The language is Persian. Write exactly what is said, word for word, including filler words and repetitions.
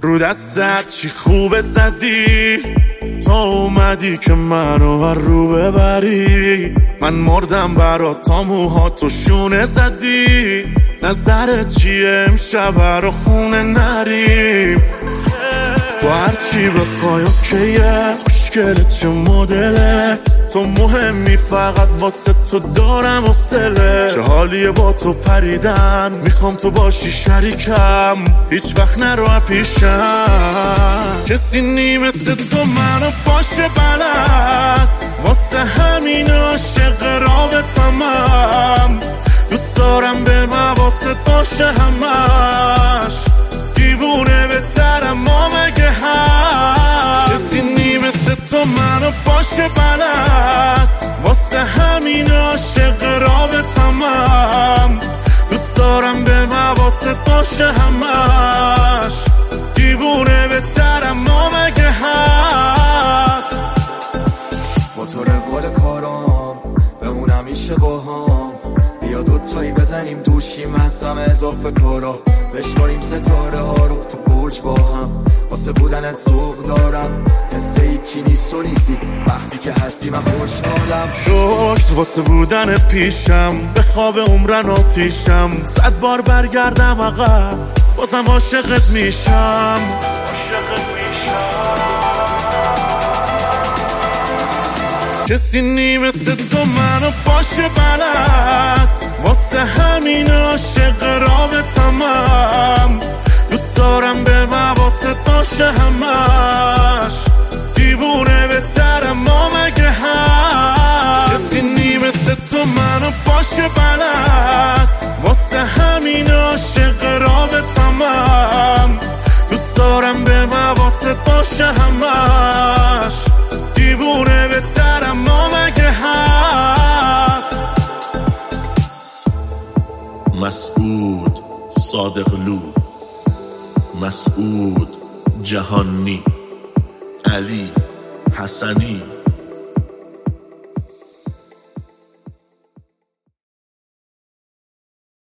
رو دستت چی خوبه زدی، تا اومدی که منو هر رو ببری. من مردم برات، تا موهاتو شونه زدی. نظرت چیه امشب رو خونه نریم؟ تو هر چی بخوای اوکیه، خوشگله چه مدلت، تو مهمی فقط واسه تو دارم حوصله. چه حالیه با تو پریدن، میخوام تو باشی شریکم، هیچ وقت نرو پیشم. کسی نی مثل تو منو باشه بلد، واسه همین عاشق رابطمم. دوست دارم به مواست باشه همش، دیوونه بهترم ما مگه هست. کسی نی مثل تو منو باشه بلد، واسه همین عاشق رابطمم. دوست دارم به مواست باشه همش، دیوونه بهترم ما مگه هست. با تو روال کارام بمون همیشه با هم، بیا دوتایی بزنیم دوشیم از همه اضافه کارا، بشماریم ستاره ها رو تو برج با هم. واسه بودنت ذوق دارم، حس هیچی نیست تو نیستی، وقتی که هستی من خوشحالم. شکر واسه بودنت پیشم، به خواب عمرن آتیشم. صد بار برگردم عقب بازم عاشقت میشم. کسی نی مثل تو منو باشه بلد، واسه همین عاشق رابطمم. دوست دارم به مواست باشه همش، دیوونه بهترم ما مگه هست. کسی نی مثل تو منو باشه بلد، واسه همین عاشق رابطمم. دوست دارم به مواست باشه همش، دیوونه بهترم ما مگه هست. مسعود صادقلو، مسعود جهانی، علی حسنی.